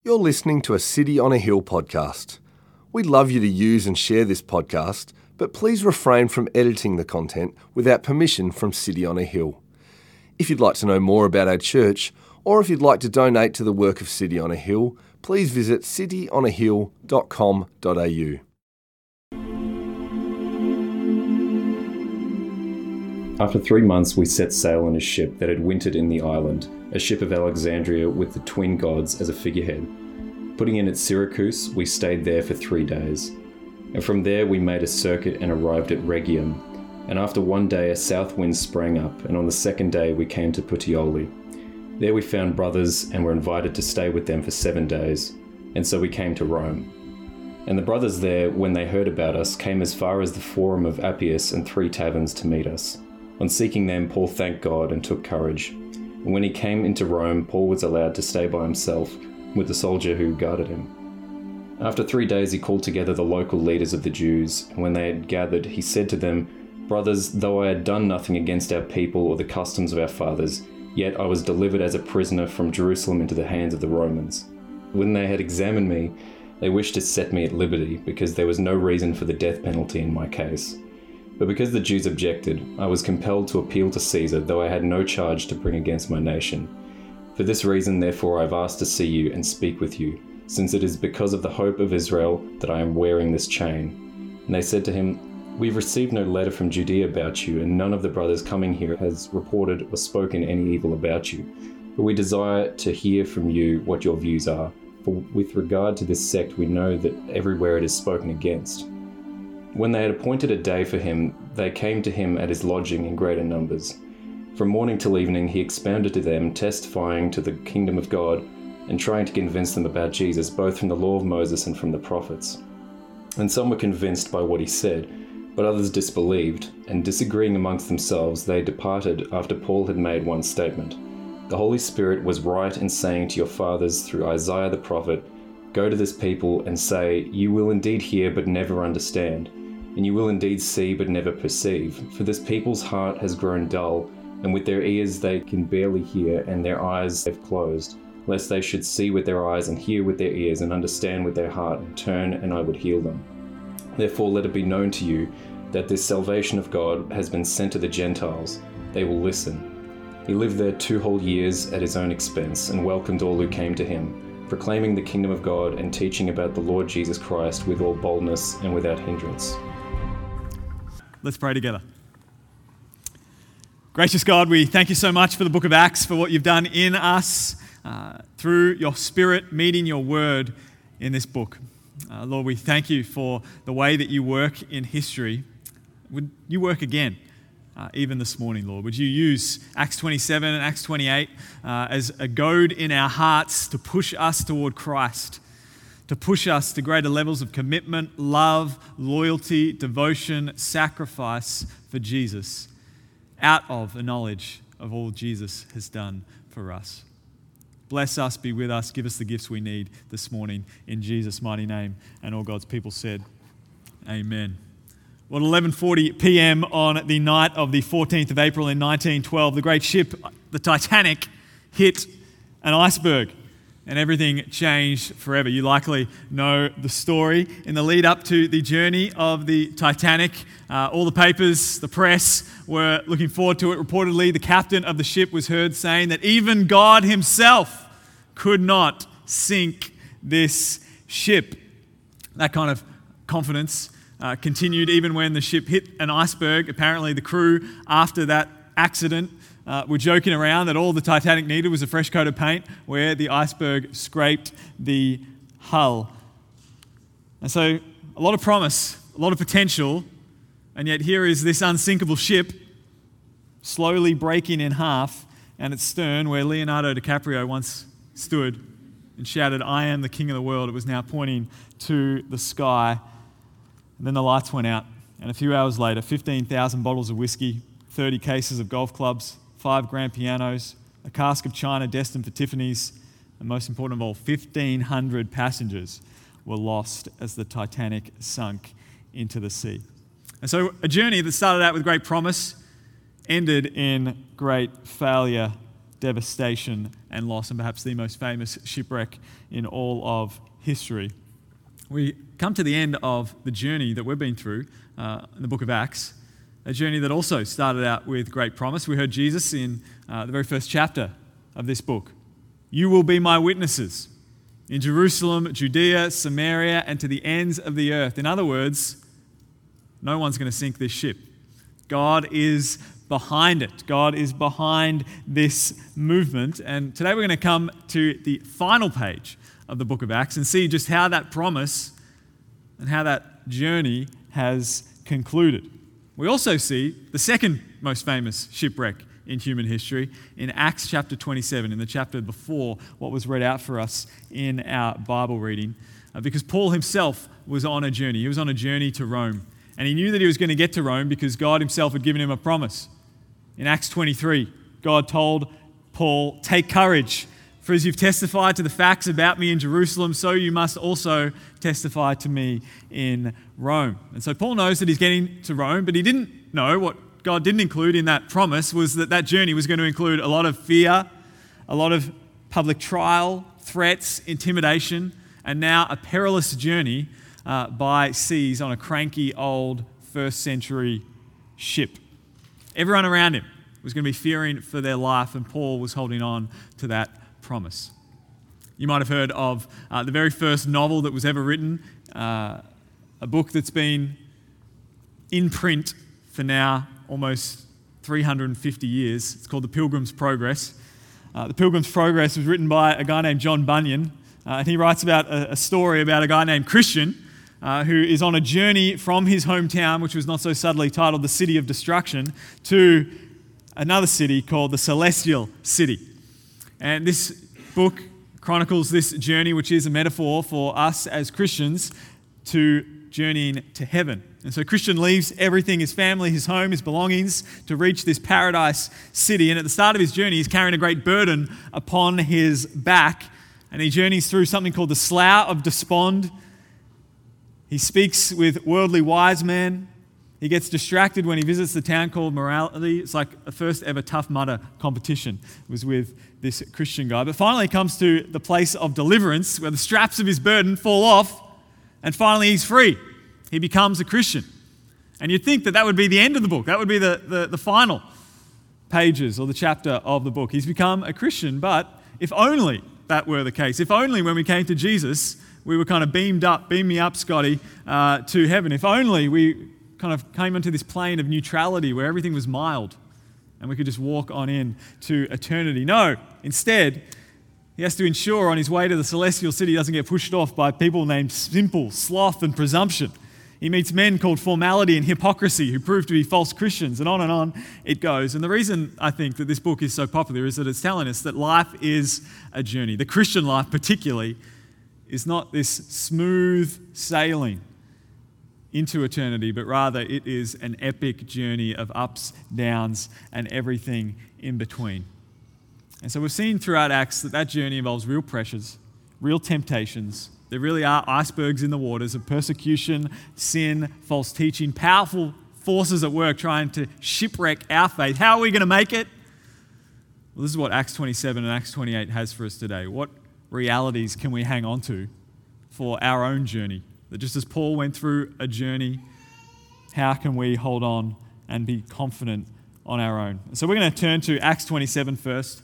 You're listening to a City on a Hill podcast. We'd love you to use and share this podcast, but please refrain from editing the content without permission from City on a Hill. If you'd like to know more about our church, or if you'd like to donate to the work of City on a Hill, please visit cityonahill.com.au. After 3 months, we set sail on a ship that had wintered in the island, a ship of Alexandria with the twin gods as a figurehead. Putting in at Syracuse, we stayed there for 3 days. And from there, we made a circuit and arrived at Rhegium. And after 1 day, a south wind sprang up, and on the second day, we came to Puteoli. There we found brothers and were invited to stay with them for 7 days. And so we came to Rome. And the brothers there, when they heard about us, came as far as the Forum of Appius and 3 taverns to meet us. On seeking them, Paul thanked God and took courage. And when he came into Rome, Paul was allowed to stay by himself with the soldier who guarded him. After 3 days, he called together the local leaders of the Jews, and when they had gathered, he said to them, "Brothers, though I had done nothing against our people or the customs of our fathers, yet I was delivered as a prisoner from Jerusalem into the hands of the Romans. When they had examined me, they wished to set me at liberty, because there was no reason for the death penalty in my case. But because the Jews objected, I was compelled to appeal to Caesar, though I had no charge to bring against my nation. For this reason, therefore, I have asked to see you and speak with you, since it is because of the hope of Israel that I am wearing this chain." And they said to him, "We have received no letter from Judea about you, and none of the brothers coming here has reported or spoken any evil about you. But we desire to hear from you what your views are. For with regard to this sect, we know that everywhere it is spoken against." When they had appointed a day for him, they came to him at his lodging in greater numbers. From morning till evening he expounded to them, testifying to the kingdom of God and trying to convince them about Jesus, both from the law of Moses and from the prophets. And some were convinced by what he said, but others disbelieved, and disagreeing amongst themselves, they departed after Paul had made one statement. "The Holy Spirit was right in saying to your fathers through Isaiah the prophet, 'Go to this people and say, you will indeed hear but never understand, and you will indeed see but never perceive. For this people's heart has grown dull, and with their ears they can barely hear, and their eyes they've closed, lest they should see with their eyes and hear with their ears and understand with their heart and turn, and I would heal them.' Therefore let it be known to you that this salvation of God has been sent to the Gentiles. They will listen." He lived there 2 whole years at his own expense and welcomed all who came to him, proclaiming the kingdom of God and teaching about the Lord Jesus Christ with all boldness and without hindrance. Let's pray together. Gracious God, we thank you so much for the book of Acts, for what you've done in us through your Spirit meeting your word in this book. Lord, we thank you for the way that you work in history. Would you work again, even this morning, Lord? Would you use Acts 27 and Acts 28 as a goad in our hearts to push us toward Christ, to push us to greater levels of commitment, love, loyalty, devotion, sacrifice for Jesus, out of a knowledge of all Jesus has done for us. Bless us, be with us, give us the gifts we need this morning in Jesus' mighty name. And all God's people said, amen. Well, 11:40 p.m. on the night of the 14th of April in 1912, the great ship, the Titanic, hit an iceberg. And everything changed forever. You likely know the story. In the lead up to the journey of the Titanic, all the papers, the press were looking forward to it. Reportedly, the captain of the ship was heard saying that even God himself could not sink this ship. That kind of confidence continued even when the ship hit an iceberg. Apparently, the crew, after that accident, were joking around that all the Titanic needed was a fresh coat of paint where the iceberg scraped the hull. And so a lot of promise, a lot of potential, and yet here is this unsinkable ship slowly breaking in half, and its stern, where Leonardo DiCaprio once stood and shouted, "I am the king of the world," it was now pointing to the sky. And then the lights went out, and a few hours later, 15,000 bottles of whiskey, 30 cases of golf clubs, 5 grand pianos, a cask of china destined for Tiffany's, and most important of all, 1,500 passengers were lost as the Titanic sunk into the sea. And so a journey that started out with great promise ended in great failure devastation and loss, and perhaps the most famous shipwreck in all of history. We come to the end of the journey that we've been through in the book of Acts, a journey that also started out with great promise. We heard Jesus in the very first chapter of this book. You will be my witnesses in Jerusalem, Judea, Samaria, and to the ends of the earth. In other words, no one's going to sink this ship. God is behind it. God is behind this movement. And today we're going to come to the final page of the book of Acts and see just how that promise and how that journey has concluded. We also see the second most famous shipwreck in human history in Acts chapter 27, in the chapter before what was read out for us in our Bible reading, because Paul himself was on a journey. He was on a journey to Rome, and he knew that he was going to get to Rome because God himself had given him a promise. In Acts 23, God told Paul, "Take courage, for as you've testified to the facts about me in Jerusalem, so you must also testify to me in Rome." And so Paul knows that he's getting to Rome, but he didn't know what God didn't include in that promise was that journey was going to include a lot of fear, a lot of public trial, threats, intimidation, and now a perilous journey by seas on a cranky old first century ship. Everyone around him was going to be fearing for their life, and Paul was holding on to that promise. You might have heard of the very first novel that was ever written, a book that's been in print for now almost 350 years. It's called The Pilgrim's Progress. The Pilgrim's Progress was written by a guy named John Bunyan, and he writes about a story about a guy named Christian who is on a journey from his hometown, which was not so subtly titled the City of Destruction, to another city called the Celestial City. And this book chronicles this journey, which is a metaphor for us as Christians to journeying to heaven. And so Christian leaves everything, his family, his home, his belongings, to reach this paradise city. And at the start of his journey, he's carrying a great burden upon his back. And he journeys through something called the Slough of Despond. He speaks with worldly wise men. He gets distracted when he visits the town called Morality. It's like the first ever Tough Mudder competition. It was with this Christian guy. But finally he comes to the place of deliverance where the straps of his burden fall off and finally he's free. He becomes a Christian. And you'd think that would be the end of the book. That would be the final pages or the chapter of the book. He's become a Christian, but if only that were the case. If only when we came to Jesus, we were kind of beam me up, Scotty, to heaven. If only we kind of came into this plane of neutrality where everything was mild and we could just walk on in to eternity. No, instead, he has to ensure on his way to the celestial city he doesn't get pushed off by people named Simple, Sloth, and Presumption. He meets men called Formality and Hypocrisy who prove to be false Christians, and on it goes. And the reason I think that this book is so popular is that it's telling us that life is a journey. The Christian life particularly is not this smooth sailing into eternity, but rather it is an epic journey of ups, downs, and everything in between. And so we've seen throughout Acts that journey involves real pressures, real temptations. There really are icebergs in the waters of persecution, sin, false teaching, powerful forces at work trying to shipwreck our faith. How are we going to make it? Well, this is what Acts 27 and Acts 28 has for us today. What realities can we hang on to for our own journey? That just as Paul went through a journey, how can we hold on and be confident on our own? So we're going to turn to Acts 27 first.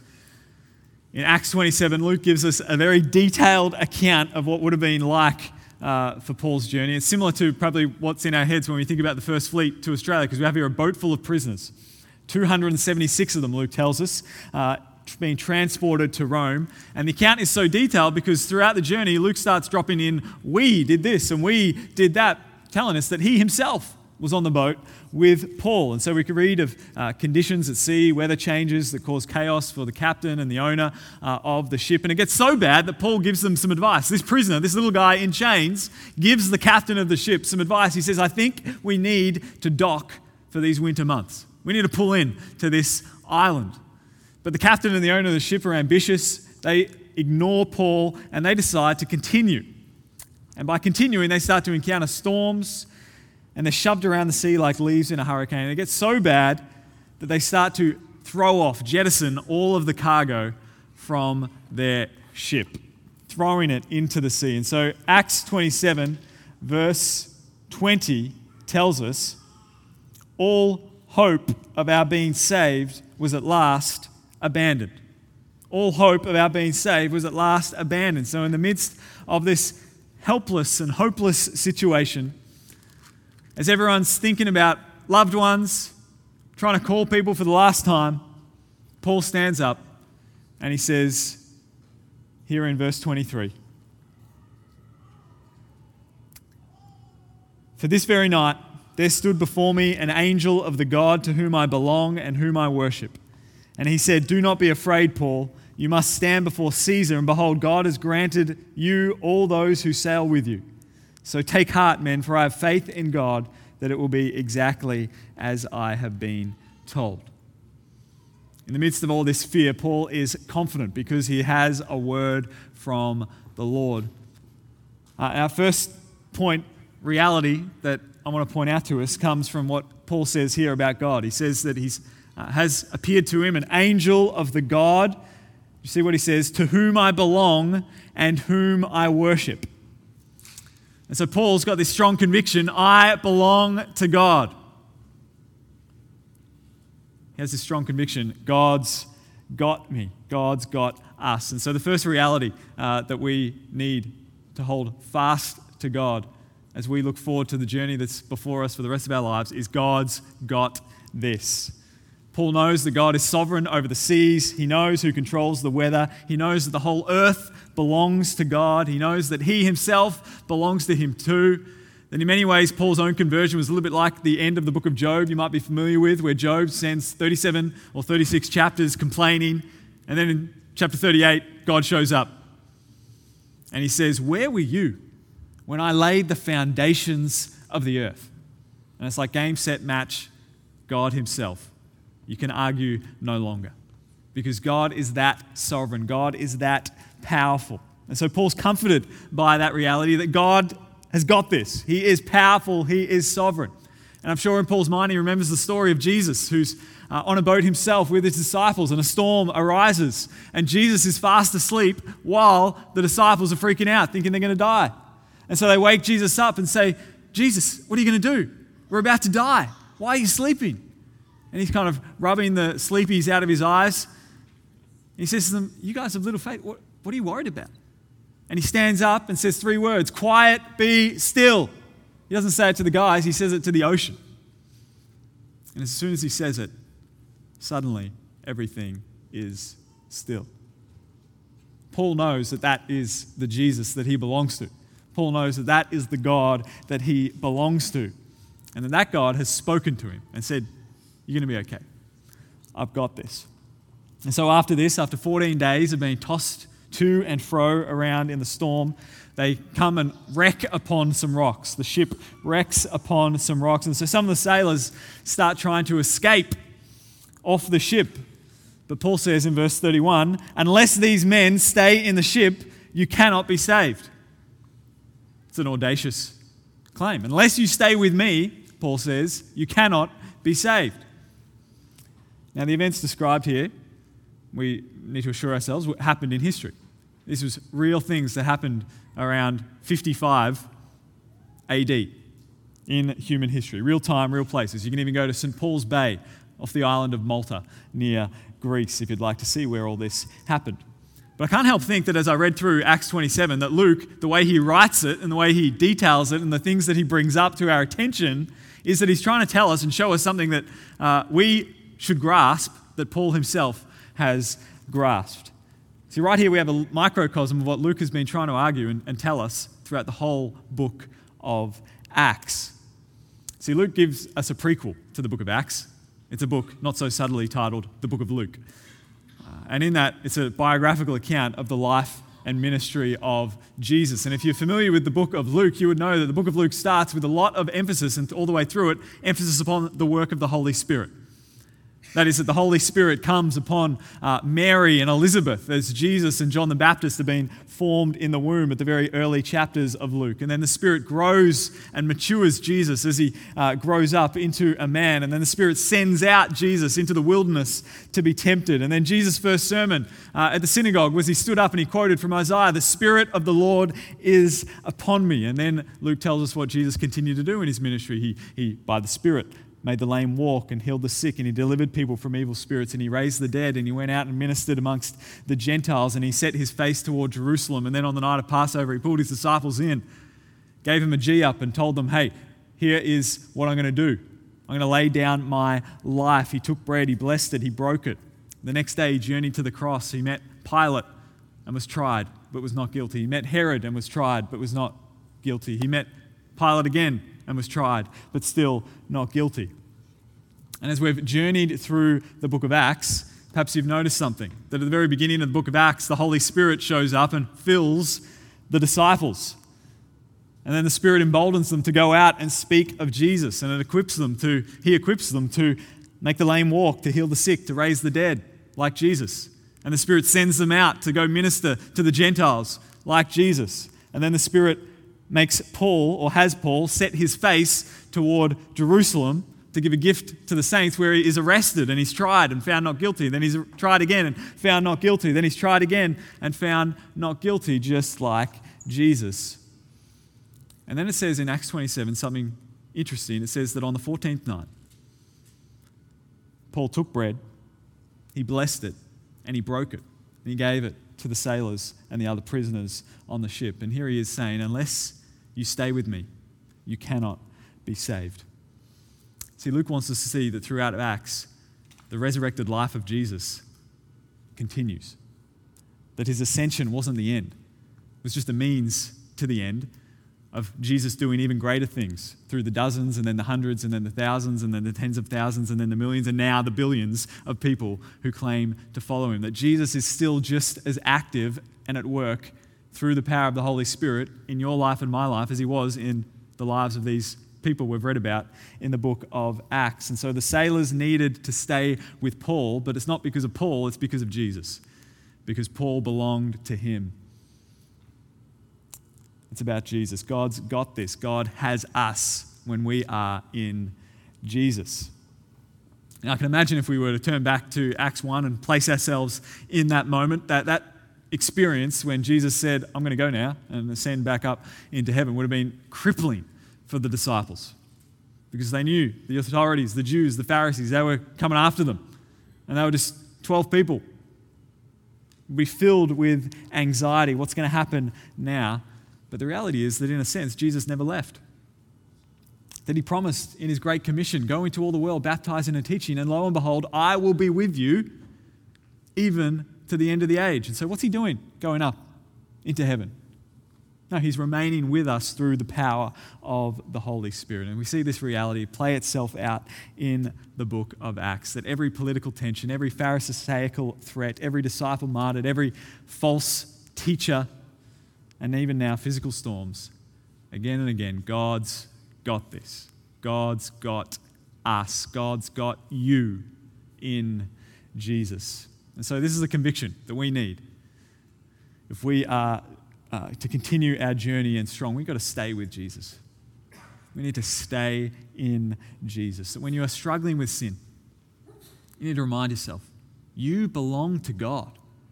In Acts 27, Luke gives us a very detailed account of what would have been like for Paul's journey. It's similar to probably what's in our heads when we think about the first fleet to Australia, because we have here a boat full of prisoners. 276 of them, Luke tells us, being transported to Rome. And the account is so detailed because throughout the journey, Luke starts dropping in, we did this and we did that, telling us that he himself was on the boat with Paul. And so we can read of conditions at sea, weather changes that cause chaos for the captain and the owner of the ship. And it gets so bad that Paul gives them some advice. This prisoner, this little guy in chains, gives the captain of the ship some advice. He says, I think we need to dock for these winter months. We need to pull in to this island. But the captain and the owner of the ship are ambitious. They ignore Paul and they decide to continue. And by continuing, they start to encounter storms and they're shoved around the sea like leaves in a hurricane. And it gets so bad that they start to jettison all of the cargo from their ship, throwing it into the sea. And so Acts 27, verse 20 tells us, all hope of our being saved was at last abandoned. All hope of our being saved was at last abandoned. So in the midst of this helpless and hopeless situation, as everyone's thinking about loved ones, trying to call people for the last time, Paul stands up and he says, here in verse 23, "For this very night there stood before me an angel of the God to whom I belong and whom I worship. And he said, 'Do not be afraid, Paul. You must stand before Caesar, and behold, God has granted you all those who sail with you. So take heart, men, for I have faith in God that it will be exactly as I have been told.'" In the midst of all this fear, Paul is confident because he has a word from the Lord. Our first point, reality, that I want to point out to us comes from what Paul says here about God. He says that he has appeared to him an angel of the God. You see what he says? "To whom I belong and whom I worship." And so Paul's got this strong conviction, I belong to God. He has this strong conviction, God's got me. God's got us. And so the first reality that we need to hold fast to God as we look forward to the journey that's before us for the rest of our lives is God's got this. Paul knows that God is sovereign over the seas. He knows who controls the weather. He knows that the whole earth belongs to God. He knows that he himself belongs to him too. That in many ways, Paul's own conversion was a little bit like the end of the book of Job you might be familiar with, where Job spends 37 or 36 chapters complaining, and then in chapter 38, God shows up. And he says, "Where were you when I laid the foundations of the earth?" And it's like game, set, match, God himself. You can argue no longer. Because God is that sovereign. God is that powerful. And so Paul's comforted by that reality that God has got this. He is powerful. He is sovereign. And I'm sure in Paul's mind he remembers the story of Jesus, who's on a boat himself with his disciples, and a storm arises. And Jesus is fast asleep while the disciples are freaking out, thinking they're going to die. And so they wake Jesus up and say, "Jesus, what are you going to do? We're about to die. Why are you sleeping?" And he's kind of rubbing the sleepies out of his eyes. And he says to them, "You guys have little faith. What are you worried about?" And he stands up and says 3 words, "Quiet, be still." He doesn't say it to the guys, he says it to the ocean. And as soon as he says it, suddenly everything is still. Paul knows that that is the Jesus that he belongs to. Paul knows that that is the God that he belongs to. And that God has spoken to him and said, "You're going to be okay. I've got this." And so after this, after 14 days of being tossed to and fro around in the storm, they come and wreck upon some rocks. The ship wrecks upon some rocks. And so some of the sailors start trying to escape off the ship. But Paul says in verse 31, "Unless these men stay in the ship, you cannot be saved." It's an audacious claim. Unless you stay with me, Paul says, you cannot be saved. Now the events described here, we need to assure ourselves, what happened in history. This was real things that happened around 55 AD in human history. Real time, real places. You can even go to St. Paul's Bay off the island of Malta near Greece if you'd like to see where all this happened. But I can't help think that as I read through Acts 27, that Luke, the way he writes it and the way he details it and the things that he brings up to our attention is that he's trying to tell us and show us something that we should grasp, that Paul himself has grasped. See, right here we have a microcosm of what Luke has been trying to argue and tell us throughout the whole book of Acts. See, Luke gives us a prequel to the book of Acts. It's a book not so subtly titled The Book of Luke. And in that, it's a biographical account of the life and ministry of Jesus. And if you're familiar with the book of Luke, you would know that the book of Luke starts with a lot of emphasis, and all the way through it, emphasis upon the work of the Holy Spirit. That is, that the Holy Spirit comes upon Mary and Elizabeth as Jesus and John the Baptist have been formed in the womb at the very early chapters of Luke. And then the Spirit grows and matures Jesus as he grows up into a man. And then the Spirit sends out Jesus into the wilderness to be tempted. And then Jesus' first sermon at the synagogue was he stood up and he quoted from Isaiah, "The Spirit of the Lord is upon me." And then Luke tells us what Jesus continued to do in his ministry. He by the Spirit, made the lame walk and healed the sick, and he delivered people from evil spirits, and he raised the dead, and he went out and ministered amongst the Gentiles, and he set his face toward Jerusalem. And then on the night of Passover, he pulled his disciples in, gave them a G up, and told them, "Hey, here is what I'm going to do. I'm going to lay down my life." He took bread, he blessed it, he broke it. The next day, he journeyed to the cross. He met Pilate and was tried, but was not guilty. He met Herod and was tried, but was not guilty. He met Pilate again and was tried, but still not guilty. And as we've journeyed through the book of Acts, perhaps you've noticed something, that at the very beginning of the book of Acts, the Holy Spirit shows up and fills the disciples. And then the Spirit emboldens them to go out and speak of Jesus, and he equips them to make the lame walk, to heal the sick, to raise the dead, like Jesus. And the Spirit sends them out to go minister to the Gentiles, like Jesus. And then the Spirit makes Paul, or has Paul, set his face toward Jerusalem to give a gift to the saints, where he is arrested and he's tried and found not guilty. Then he's tried again and found not guilty. Then he's tried again and found not guilty, just like Jesus. And then it says in Acts 27 something interesting. It says that on the 14th night, Paul took bread, he blessed it, and he broke it, and he gave it to the sailors and the other prisoners on the ship. And here he is saying, unless you stay with me, you cannot be saved. See, Luke wants us to see that throughout Acts, the resurrected life of Jesus continues. That his ascension wasn't the end. It was just a means to the end of Jesus doing even greater things through the dozens and then the hundreds and then the thousands and then the tens of thousands and then the millions and now the billions of people who claim to follow him. That Jesus is still just as active and at work through the power of the Holy Spirit in your life and my life as he was in the lives of these people we've read about in the book of Acts. And so the sailors needed to stay with Paul, but it's not because of Paul, it's because of Jesus, because Paul belonged to him. It's about Jesus. God's got this. God has us when we are in Jesus. And I can imagine if we were to turn back to Acts 1 and place ourselves in that moment, that experience when Jesus said, "I'm going to go now and ascend back up into heaven," would have been crippling for the disciples, because they knew the authorities, the Jews, the Pharisees, they were coming after them, and they were just 12 people. Be filled with anxiety. What's going to happen now? But the reality is that in a sense, Jesus never left. That he promised in his Great Commission, go into all the world, baptizing and teaching, and lo and behold, I will be with you even to the end of the age. And so what's he doing going up into heaven? No, he's remaining with us through the power of the Holy Spirit. And we see this reality play itself out in the book of Acts, that every political tension, every pharisaical threat, every disciple martyred, every false teacher, and even now physical storms, again and again, God's got this. God's got us. God's got you in Jesus. And so this is a conviction that we need. If we are to continue our journey and strong, we've got to stay with Jesus. We need to stay in Jesus. That when you are struggling with sin, you need to remind yourself, you belong to God.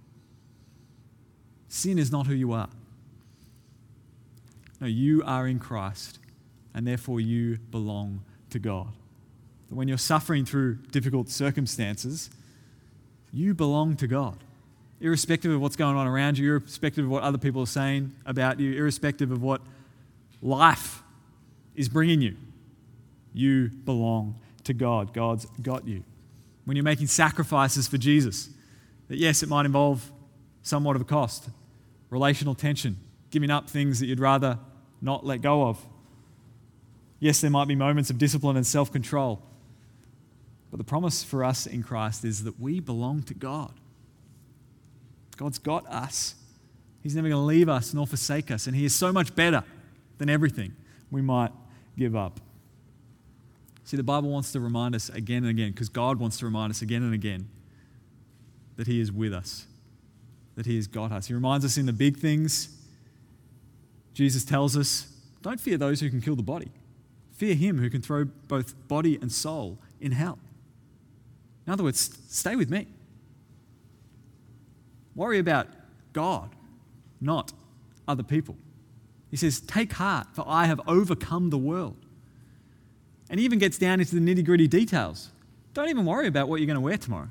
Sin is not who you are. No, you are in Christ, and therefore you belong to God. That when you're suffering through difficult circumstances, you belong to God. Irrespective of what's going on around you, irrespective of what other people are saying about you, irrespective of what life is bringing you, you belong to God. God's got you. When you're making sacrifices for Jesus, that yes, it might involve somewhat of a cost, relational tension, giving up things that you'd rather not let go of. Yes, there might be moments of discipline and self-control, but the promise for us in Christ is that we belong to God. God's got us. He's never going to leave us nor forsake us, and he is so much better than everything we might give up. See, the Bible wants to remind us again and again, because God wants to remind us again and again that he is with us, that he has got us. He reminds us in the big things. Jesus tells us, don't fear those who can kill the body. Fear him who can throw both body and soul in hell. In other words, stay with me. Worry about God, not other people. He says, take heart, for I have overcome the world. And he even gets down into the nitty-gritty details. Don't even worry about what you're going to wear tomorrow.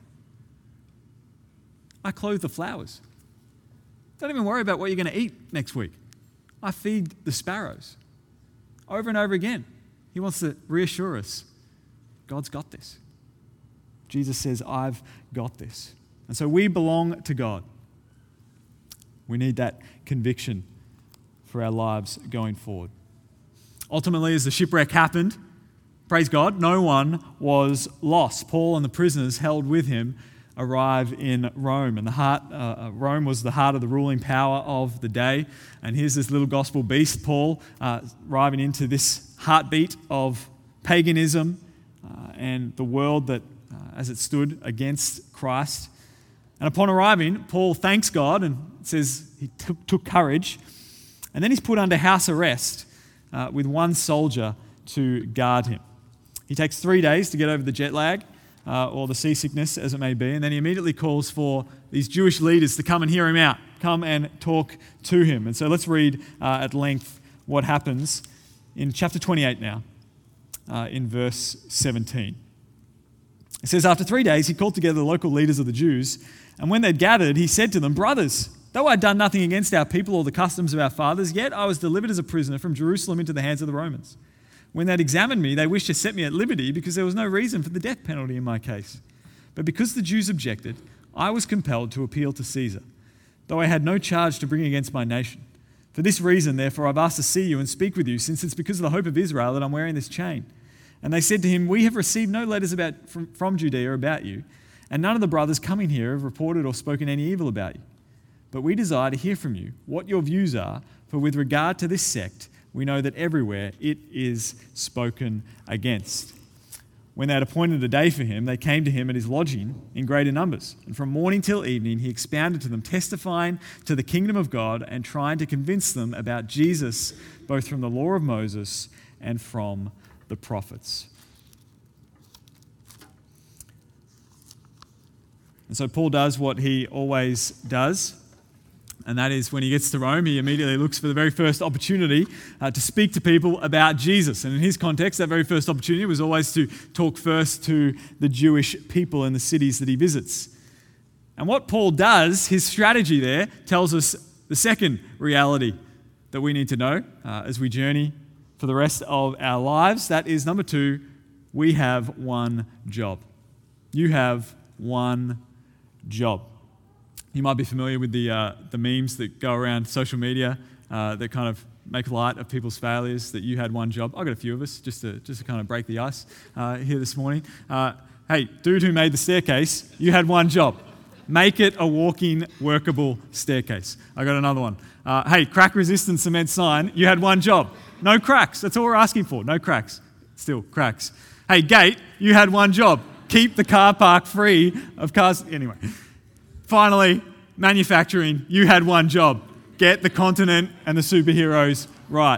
I clothe the flowers. Don't even worry about what you're going to eat next week. I feed the sparrows. Over and over again, he wants to reassure us, God's got this. Jesus says, I've got this. And so we belong to God. We need that conviction for our lives going forward. Ultimately, as the shipwreck happened, praise God, no one was lost. Paul and the prisoners held with him arrive in Rome. And Rome was the heart of the ruling power of the day. And here's this little gospel beast, Paul, arriving into this heartbeat of paganism and the world that, as it stood against Christ. And upon arriving, Paul thanks God and says he took courage. And then he's put under house arrest with one soldier to guard him. He takes 3 days to get over the jet lag or the seasickness, as it may be, and then he immediately calls for these Jewish leaders to come and hear him out, come and talk to him. And so let's read at length what happens in chapter 28 now, in verse 17. It says, after 3 days, he called together the local leaders of the Jews, and when they'd gathered, he said to them, brothers, though I'd done nothing against our people or the customs of our fathers, yet I was delivered as a prisoner from Jerusalem into the hands of the Romans. When they'd examined me, they wished to set me at liberty because there was no reason for the death penalty in my case. But because the Jews objected, I was compelled to appeal to Caesar, though I had no charge to bring against my nation. For this reason, therefore, I've asked to see you and speak with you, since it's because of the hope of Israel that I'm wearing this chain. And they said to him, we have received no letters from Judea about you, and none of the brothers coming here have reported or spoken any evil about you. But we desire to hear from you what your views are, for with regard to this sect, we know that everywhere it is spoken against. When they had appointed a day for him, they came to him at his lodging in greater numbers. And from morning till evening, he expounded to them, testifying to the kingdom of God and trying to convince them about Jesus, both from the law of Moses and from the prophets. And so Paul does what he always does. And that is when he gets to Rome, he immediately looks for the very first opportunity to speak to people about Jesus. And in his context, that very first opportunity was always to talk first to the Jewish people in the cities that he visits. And what Paul does, his strategy there, tells us the second reality that we need to know as we journey for the rest of our lives. That is, number 2, we have one job. You have one job. You might be familiar with the memes that go around social media that kind of make light of people's failures, that you had one job. I've got a few of us just to kind of break the ice here this morning. Hey, dude who made the staircase, you had one job. Make it a walking, workable staircase. I got another one. Hey, crack-resistant cement sign, you had one job. No cracks. That's all we're asking for. No cracks. Still, cracks. Hey, gate, you had one job. Keep the car park free of cars. Anyway. Finally, manufacturing, you had one job. Get the continent and the superheroes right.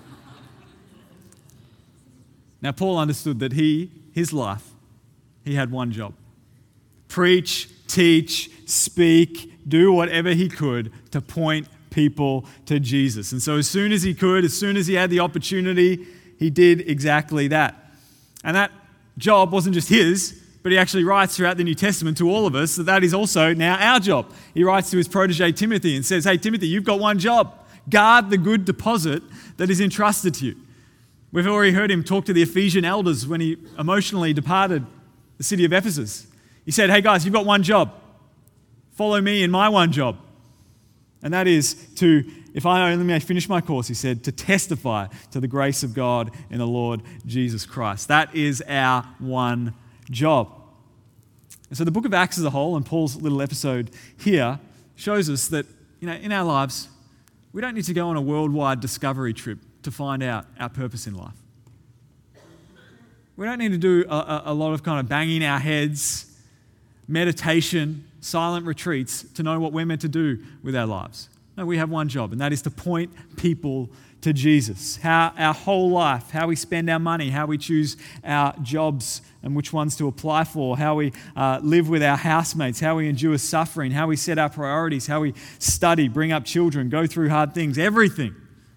Now, Paul understood that his life, he had one job. Preach, teach, speak, do whatever he could to point people to Jesus. And so as soon as he could, as soon as he had the opportunity, he did exactly that. And that job wasn't just his, but he actually writes throughout the New Testament to all of us that is also now our job. He writes to his protege Timothy and says, hey, Timothy, you've got one job. Guard the good deposit that is entrusted to you. We've already heard him talk to the Ephesian elders when he emotionally departed the city of Ephesus. He said, hey guys, you've got one job. Follow me in my one job. And that is to, if I only may finish my course, he said, to testify to the grace of God in the Lord Jesus Christ. That is our one job. And so the book of Acts as a whole, and Paul's little episode here, shows us that, in our lives, we don't need to go on a worldwide discovery trip to find out our purpose in life. We don't need to do a lot of kind of banging our heads, meditation, silent retreats to know what we're meant to do with our lives. No, we have one job, and that is to point people to Jesus. How our whole life, how we spend our money, how we choose our jobs and which ones to apply for, how we live with our housemates, how we endure suffering, how we set our priorities, how we study, bring up children, go through hard things. Everything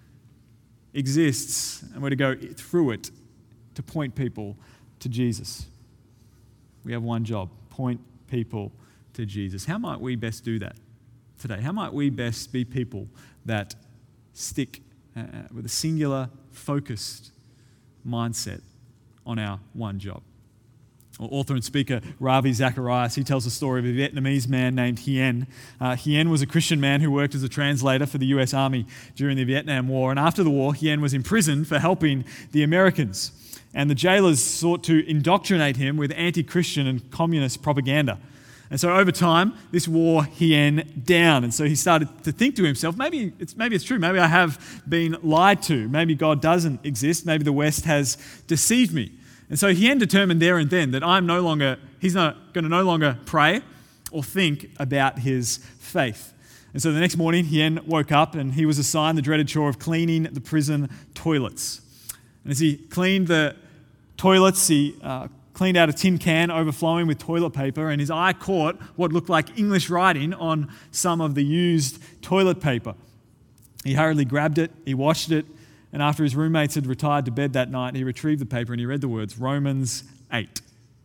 exists, and we're to go through it to point people to Jesus. We have one job: point people to Jesus. How might we best do that today? How might we best be people that stick with a singular, focused mindset on our one job? Author and speaker Ravi Zacharias, he tells the story of a Vietnamese man named Hien. Hien was a Christian man who worked as a translator for the US Army during the Vietnam War. And after the war, Hien was imprisoned for helping the Americans. And the jailers sought to indoctrinate him with anti-Christian and communist propaganda. And so over time, this wore Hien down. And so he started to think to himself, maybe it's true. Maybe I have been lied to. Maybe God doesn't exist. Maybe the West has deceived me. And so Hien determined there and then that he's not going to no longer pray or think about his faith. And so the next morning, Hien woke up and he was assigned the dreaded chore of cleaning the prison toilets. And as he cleaned the toilets, he cleaned out a tin can overflowing with toilet paper, and his eye caught what looked like English writing on some of the used toilet paper. He hurriedly grabbed it, he washed it, and after his roommates had retired to bed that night, he retrieved the paper and he read the words, Romans 8.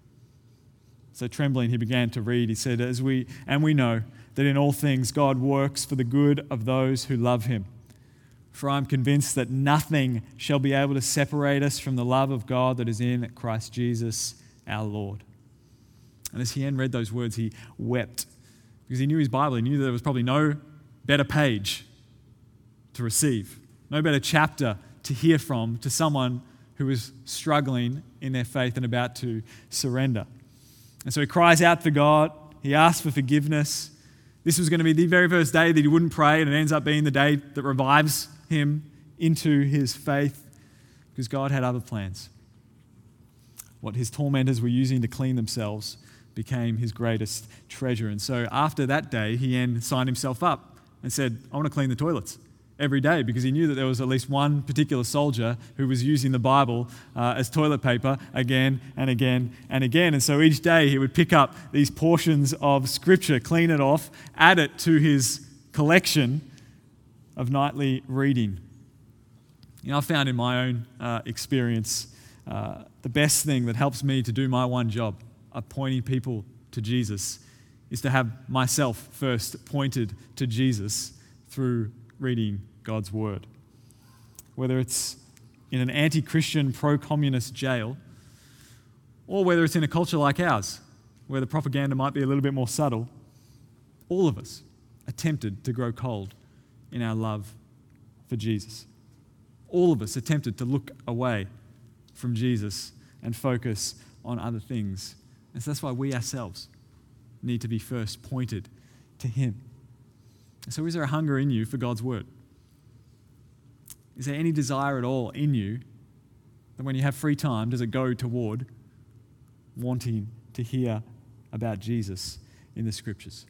So trembling, he began to read. He said, we know that in all things God works for the good of those who love him. For I am convinced that nothing shall be able to separate us from the love of God that is in Christ Jesus our Lord. And as Hien read those words, he wept because he knew his Bible. He knew that there was probably no better page to receive, no better chapter to hear from to someone who was struggling in their faith and about to surrender. And so he cries out for God. He asks for forgiveness. This was going to be the very first day that he wouldn't pray, and it ends up being the day that revives him into his faith because God had other plans. What his tormentors were using to clean themselves became his greatest treasure. And so after that day, Hien signed himself up and said, I want to clean the toilets every day, because he knew that there was at least one particular soldier who was using the Bible as toilet paper again and again and again. And so each day he would pick up these portions of Scripture, clean it off, add it to his collection of nightly reading. You know, I found in my own experience the best thing that helps me to do my one job of pointing people to Jesus is to have myself first pointed to Jesus through reading God's Word. Whether it's in an anti-Christian, pro-communist jail, or whether it's in a culture like ours, where the propaganda might be a little bit more subtle, all of us are tempted to grow cold in our love for Jesus. All of us are tempted to look away from Jesus and focus on other things. And so that's why we ourselves need to be first pointed to Him. So is there a hunger in you for God's Word? Is there any desire at all in you that when you have free time, does it go toward wanting to hear about Jesus in the Scriptures?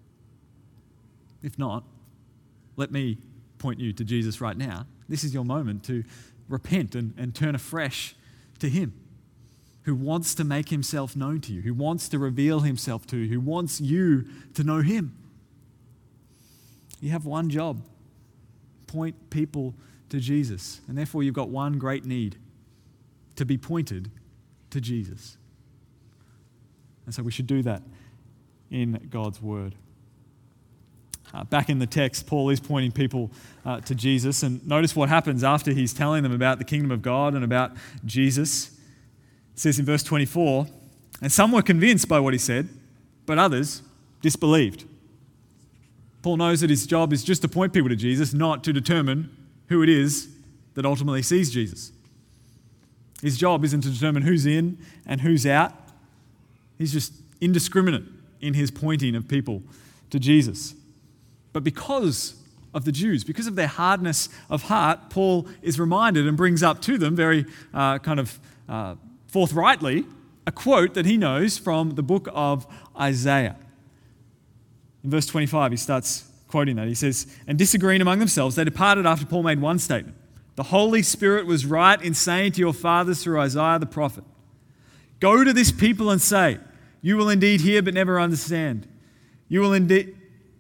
If not, let me point you to Jesus right now. This is your moment to repent and turn afresh to Him, who wants to make Himself known to you, who wants to reveal Himself to you, who wants you to know Him. You have one job: point people to Jesus. And therefore you've got one great need: to be pointed to Jesus. And so we should do that in God's Word. Back in the text, Paul is pointing people to Jesus, and notice what happens after he's telling them about the kingdom of God and about Jesus. It says in verse 24, and some were convinced by what he said, but others disbelieved. Paul knows that his job is just to point people to Jesus, not to determine who it is that ultimately sees Jesus. His job isn't to determine who's in and who's out. He's just indiscriminate in his pointing of people to Jesus. But because of the Jews, because of their hardness of heart, Paul is reminded and brings up to them very forthrightly a quote that he knows from the book of Isaiah. In verse 25, he starts quoting that. He says, "And disagreeing among themselves, they departed after Paul made one statement. The Holy Spirit was right in saying to your fathers through Isaiah the prophet, 'Go to this people and say, you will indeed hear but never understand. You will indeed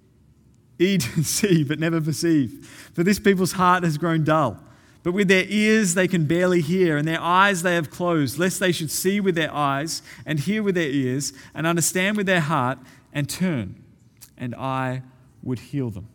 see but never perceive. For this people's heart has grown dull. But with their ears they can barely hear, and their eyes they have closed, lest they should see with their eyes and hear with their ears and understand with their heart and turn, and I would heal them.'"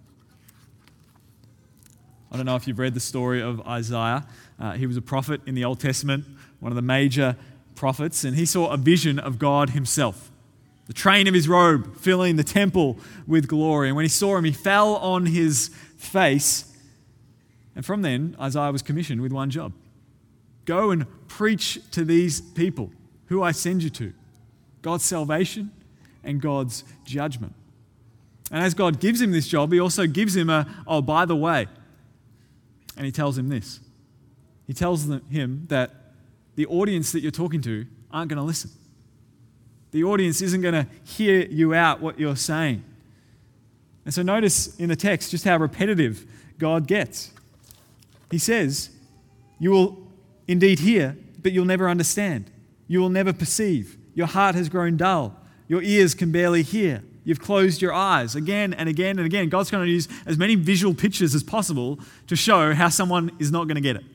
I don't know if you've read the story of Isaiah. He was a prophet in the Old Testament, one of the major prophets, and he saw a vision of God himself. The train of his robe filling the temple with glory. And when he saw him, he fell on his face. And from then, Isaiah was commissioned with one job. Go and preach to these people who I send you to. God's salvation and God's judgment. And as God gives him this job, he also gives him by the way. And he tells him this. He tells him that the audience that you're talking to aren't going to listen. The audience isn't going to hear you out what you're saying. And so notice in the text just how repetitive God gets. He says, you will indeed hear, but you'll never understand. You will never perceive. Your heart has grown dull. Your ears can barely hear. You've closed your eyes again and again and again. God's going to use as many visual pictures as possible to show how someone is not going to get it.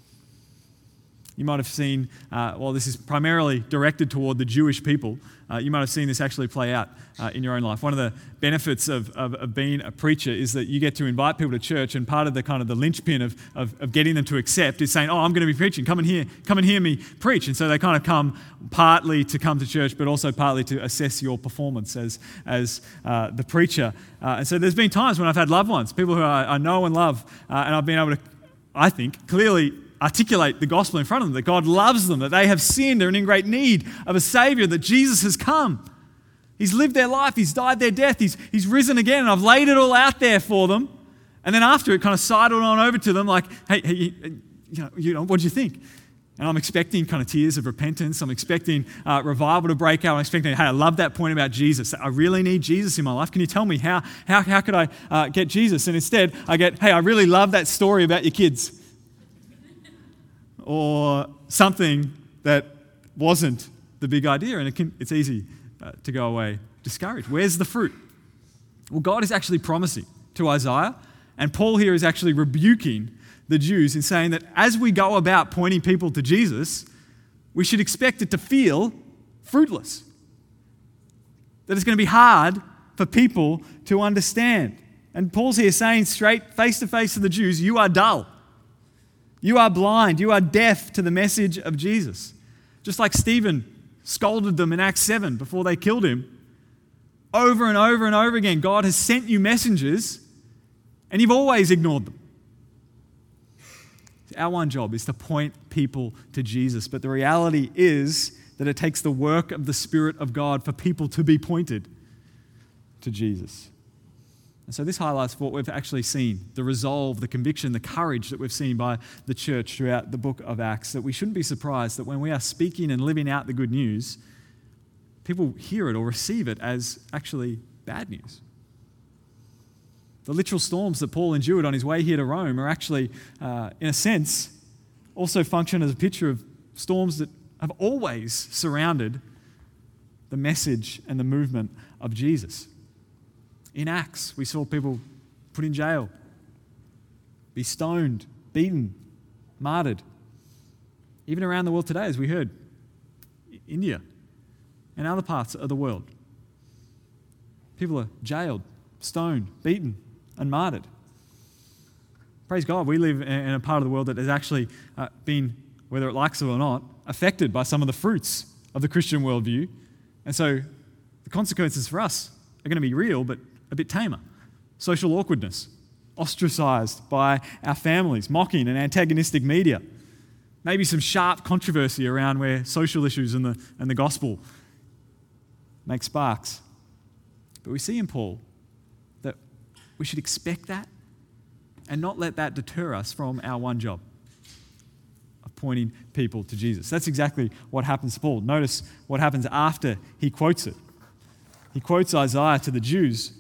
You might have seen, while this is primarily directed toward the Jewish people, you might have seen this actually play out in your own life. One of the benefits of being a preacher is that you get to invite people to church, and part of the kind of the linchpin of getting them to accept is saying, "Oh, I'm going to be preaching. Come and hear me preach." And so they kind of come partly to come to church, but also partly to assess your performance as the preacher. And so there's been times when I've had loved ones, people who I know and love, and I've been able to, I think, clearly articulate the gospel in front of them, that God loves them, that they have sinned, they're in great need of a Savior, that Jesus has come. He's lived their life, He's died their death, He's risen again, and I've laid it all out there for them. And then after it kind of sidled on over to them like, hey, you know, what do you think? And I'm expecting kind of tears of repentance. I'm expecting revival to break out. I'm expecting, hey, I love that point about Jesus. I really need Jesus in my life. Can you tell me how could I get Jesus? And instead I get, hey, I really love that story about your kids. Or something that wasn't the big idea, and it's easy to go away discouraged. Where's the fruit? Well, God is actually promising to Isaiah, and Paul here is actually rebuking the Jews in saying that as we go about pointing people to Jesus, we should expect it to feel fruitless. That it's going to be hard for people to understand. And Paul's here saying straight face to face to the Jews, you are dull. You are blind. You are deaf to the message of Jesus. Just like Stephen scolded them in Acts 7 before they killed him. Over and over and over again, God has sent you messengers and you've always ignored them. Our one job is to point people to Jesus. But the reality is that it takes the work of the Spirit of God for people to be pointed to Jesus. And so this highlights what we've actually seen, the resolve, the conviction, the courage that we've seen by the church throughout the book of Acts, that we shouldn't be surprised that when we are speaking and living out the good news, people hear it or receive it as actually bad news. The literal storms that Paul endured on his way here to Rome are actually, in a sense, also function as a picture of storms that have always surrounded the message and the movement of Jesus. In Acts, we saw people put in jail, be stoned, beaten, martyred. Even around the world today, as we heard, India and other parts of the world. People are jailed, stoned, beaten, and martyred. Praise God, we live in a part of the world that has actually been, whether it likes it or not, affected by some of the fruits of the Christian worldview. And so the consequences for us are going to be real, but a bit tamer. Social awkwardness, ostracized by our families, mocking and antagonistic media. Maybe some sharp controversy around where social issues and the gospel make sparks. But we see in Paul that we should expect that and not let that deter us from our one job of pointing people to Jesus. That's exactly what happens to Paul. Notice what happens after he quotes it. He quotes Isaiah to the Jews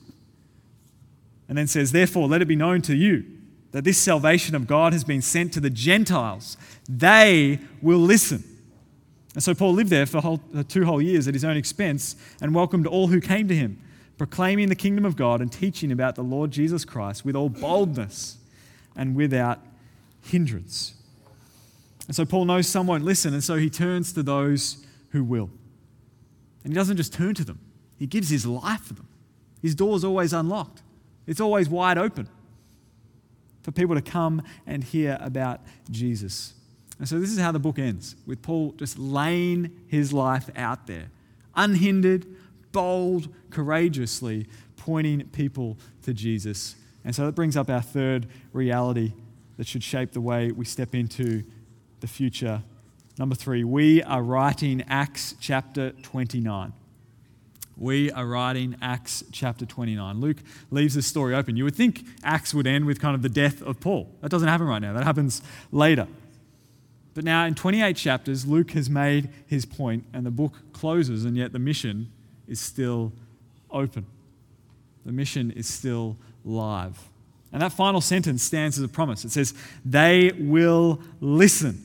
and then says, "Therefore, let it be known to you that this salvation of God has been sent to the Gentiles. They will listen." And so Paul lived there for 2 whole years at his own expense and welcomed all who came to him, proclaiming the kingdom of God and teaching about the Lord Jesus Christ with all boldness and without hindrance. And so Paul knows some won't listen, and so he turns to those who will. And he doesn't just turn to them, he gives his life for them. His door's always unlocked. It's always wide open for people to come and hear about Jesus. And so this is how the book ends, with Paul just laying his life out there, unhindered, bold, courageously pointing people to Jesus. And so that brings up our third reality that should shape the way we step into the future. Number 3, we are writing Acts chapter 29. We are writing Acts chapter 29. Luke leaves this story open. You would think Acts would end with kind of the death of Paul. That doesn't happen right now. That happens later. But now in 28 chapters, Luke has made his point and the book closes, and yet the mission is still open. The mission is still live. And that final sentence stands as a promise. It says, they will listen.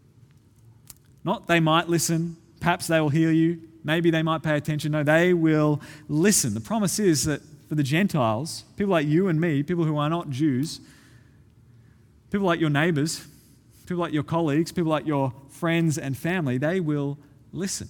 Not they might listen, perhaps they will hear you, maybe they might pay attention. No, they will listen. The promise is that for the Gentiles, people like you and me, people who are not Jews, people like your neighbors, people like your colleagues, people like your friends and family, they will listen.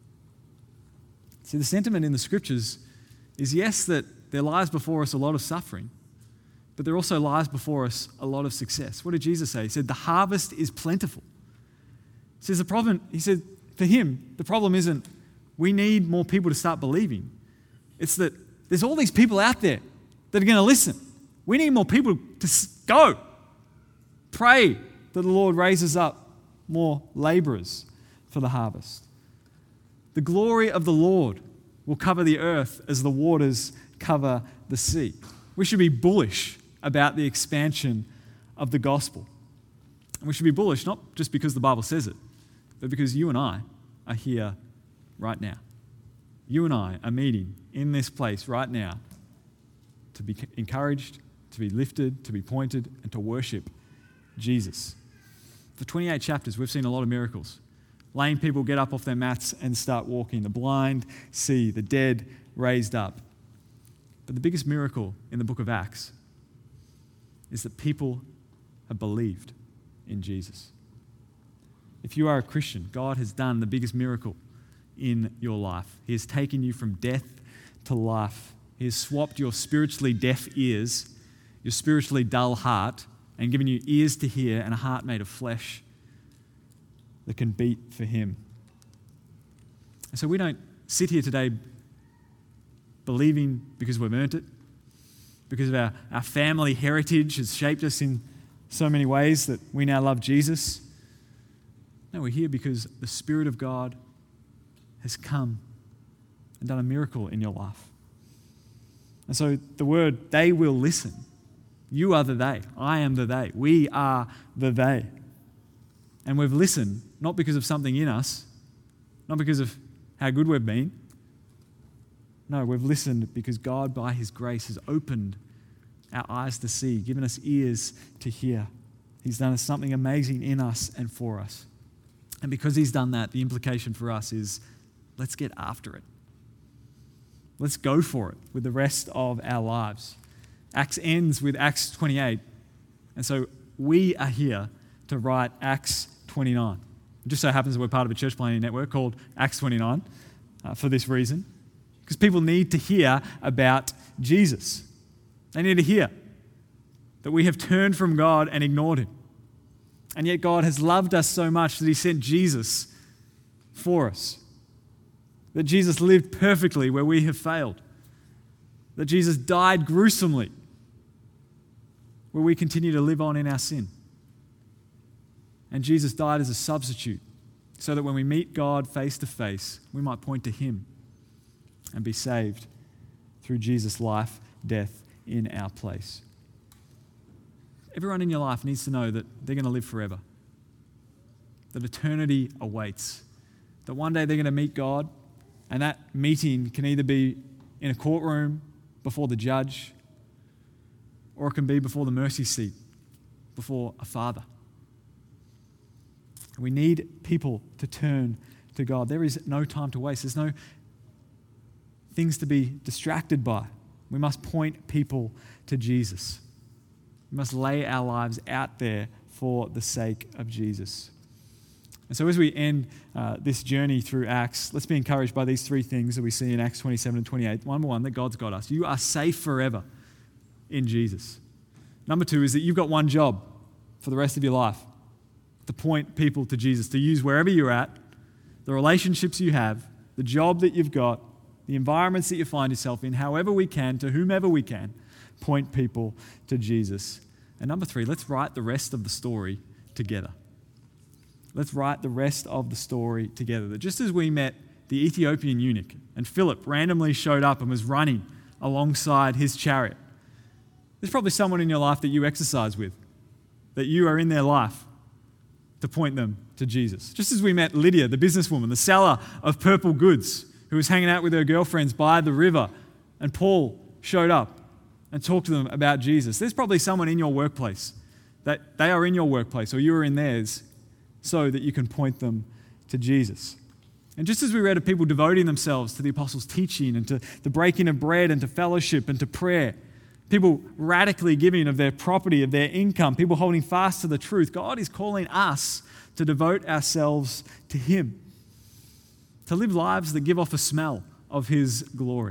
See, the sentiment in the scriptures is, yes, that there lies before us a lot of suffering, but there also lies before us a lot of success. What did Jesus say? He said, the harvest is plentiful. He said, for him, the problem isn't we need more people to start believing. It's that there's all these people out there that are going to listen. We need more people to go. Pray that the Lord raises up more laborers for the harvest. The glory of the Lord will cover the earth as the waters cover the sea. We should be bullish about the expansion of the gospel. And we should be bullish not just because the Bible says it, but because you and I are here right now. You and I are meeting in this place right now to be encouraged, to be lifted, to be pointed, and to worship Jesus. For 28 chapters, we've seen a lot of miracles. Lame people get up off their mats and start walking. The blind see, the dead raised up. But the biggest miracle in the book of Acts is that people have believed in Jesus. If you are a Christian, God has done the biggest miracle in your life. He has taken you from death to life. He has swapped your spiritually deaf ears, your spiritually dull heart, and given you ears to hear and a heart made of flesh that can beat for Him. And so we don't sit here today believing because we've earned it, because of our family heritage has shaped us in so many ways that we now love Jesus. No, we're here because the Spirit of God has come and done a miracle in your life. And so the word, they will listen. You are the they. I am the they. We are the they. And we've listened not because of something in us, not because of how good we've been. No, we've listened because God, by His grace, has opened our eyes to see, given us ears to hear. He's done something amazing in us and for us. And because He's done that, the implication for us is, let's get after it. Let's go for it with the rest of our lives. Acts ends with Acts 28. And so we are here to write Acts 29. It just so happens that we're part of a church planting network called Acts 29 for this reason. Because people need to hear about Jesus. They need to hear that we have turned from God and ignored Him. And yet God has loved us so much that He sent Jesus for us. That Jesus lived perfectly where we have failed. That Jesus died gruesomely where we continue to live on in our sin. And Jesus died as a substitute so that when we meet God face to face, we might point to Him and be saved through Jesus' life, death in our place. Everyone in your life needs to know that they're going to live forever. that eternity awaits, that one day they're going to meet God, and that meeting can either be in a courtroom before the judge, or it can be before the mercy seat, before a father. We need people to turn to God. There is no time to waste. There's no things to be distracted by. We must point people to Jesus. We must lay our lives out there for the sake of Jesus. And so as we end this journey through Acts, let's be encouraged by these three things that we see in Acts 27 and 28. Number one, that God's got us. You are safe forever in Jesus. Number two is that you've got one job for the rest of your life, to point people to Jesus, to use wherever you're at, the relationships you have, the job that you've got, the environments that you find yourself in, however we can, to whomever we can, point people to Jesus. And number three, let's write the rest of the story together. Let's write the rest of the story together. That just as we met the Ethiopian eunuch and Philip randomly showed up and was running alongside his chariot, there's probably someone in your life that you exercise with, that you are in their life to point them to Jesus. Just as we met Lydia, the businesswoman, the seller of purple goods, who was hanging out with her girlfriends by the river, and Paul showed up and talked to them about Jesus. There's probably someone in your workplace that they are in your workplace or you are in theirs so that you can point them to Jesus. And just as we read of people devoting themselves to the apostles' teaching and to the breaking of bread and to fellowship and to prayer, people radically giving of their property, of their income, people holding fast to the truth, God is calling us to devote ourselves to Him, to live lives that give off a smell of His glory,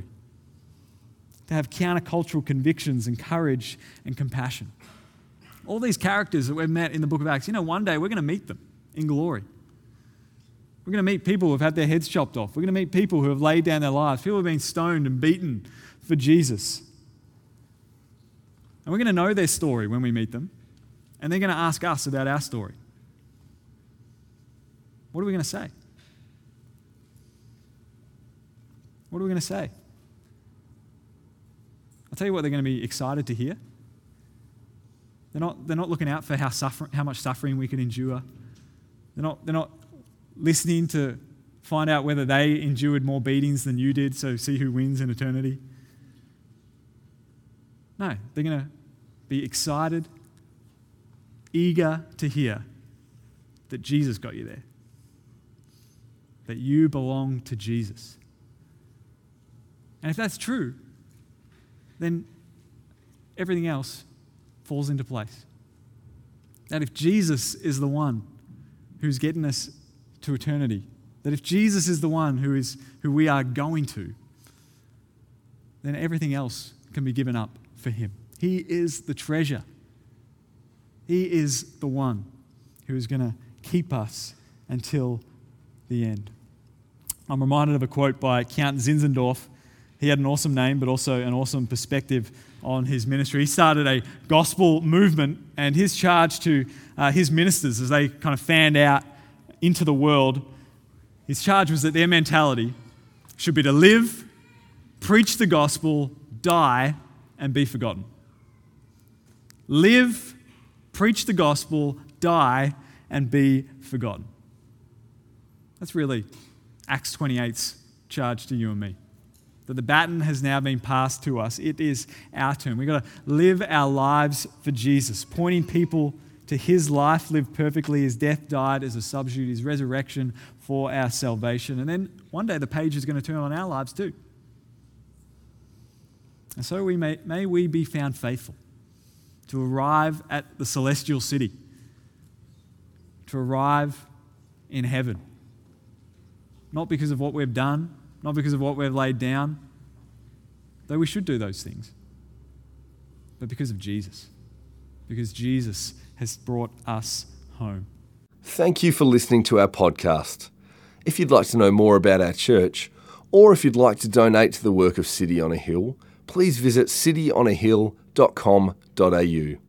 to have countercultural convictions and courage and compassion. All these characters that we've met in the book of Acts, one day we're going to meet them in glory. We're going to meet people who have had their heads chopped off. We're going to meet people who have laid down their lives, people who have been stoned and beaten for Jesus. And we're going to know their story when we meet them, and they're going to ask us about our story. What are we going to say? What are we going to say? I'll tell you what they're going to be excited to hear. They're not looking out for how much suffering we can endure. They're not listening to find out whether they endured more beatings than you did, so see who wins in eternity. No, they're going to be excited, eager to hear that Jesus got you there, that you belong to Jesus. And if that's true, then everything else falls into place. That if Jesus is the one who's getting us to eternity, that if Jesus is the one who we are going to, then everything else can be given up for Him. He is the treasure. He is the one who is going to keep us until the end. I'm reminded of a quote by Count Zinzendorf. He had an awesome name, but also an awesome perspective on his ministry. He started a gospel movement, and his charge to his ministers as they kind of fanned out into the world, his charge was that their mentality should be to live, preach the gospel, die, and be forgotten. Live, preach the gospel, die, and be forgotten. That's really Acts 28's charge to you and me. That the baton has now been passed to us. It is our turn. We've got to live our lives for Jesus, pointing people to His life lived perfectly, His death died as a substitute, His resurrection for our salvation. And then one day the page is going to turn on our lives too. And so may we be found faithful to arrive at the celestial city, to arrive in heaven. Not because of what we've done, not because of what we've laid down, though we should do those things, but because of Jesus. Because Jesus has brought us home. Thank you for listening to our podcast. If you'd like to know more about our church, or if you'd like to donate to the work of City on a Hill, please visit cityonahill.com.au.